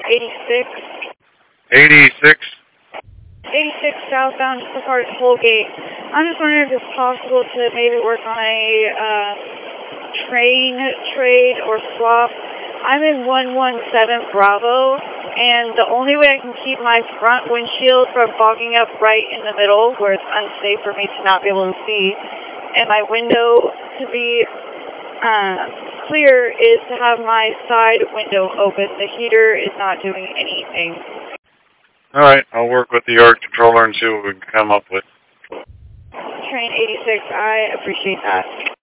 86. 86? 86 southbound, just before Colgate. I'm just wondering if it's possible to maybe work on a train trade or swap. I'm in 117 Bravo, and the only way I can keep my front windshield from fogging up right in the middle, where it's unsafe for me to not be able to see, and my window to be clear, is to have my side window open. The heater is not doing anything. Alright, I'll work with the yard controller and see what we can come up with. Train 86, I appreciate that.